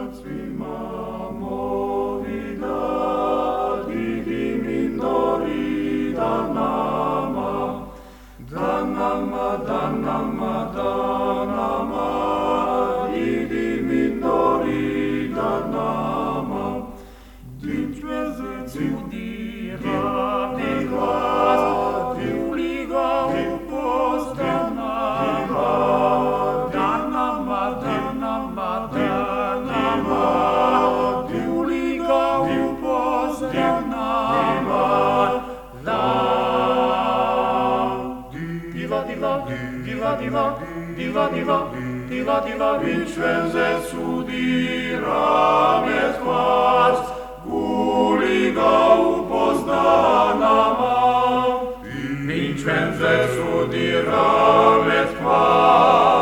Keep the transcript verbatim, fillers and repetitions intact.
svima movida, didim indori da nama, da nama, da nama, da nama, didim indori da nama, din čvezeci udirani glas, di uliga upoznana, da nama, da nama, da nama, di uliga upoznana, da diva, diva, diva, diva, diva, diva, diva, diva, din čvezeci udirani glas, uliga upoznana, in čvezeci udirani glas.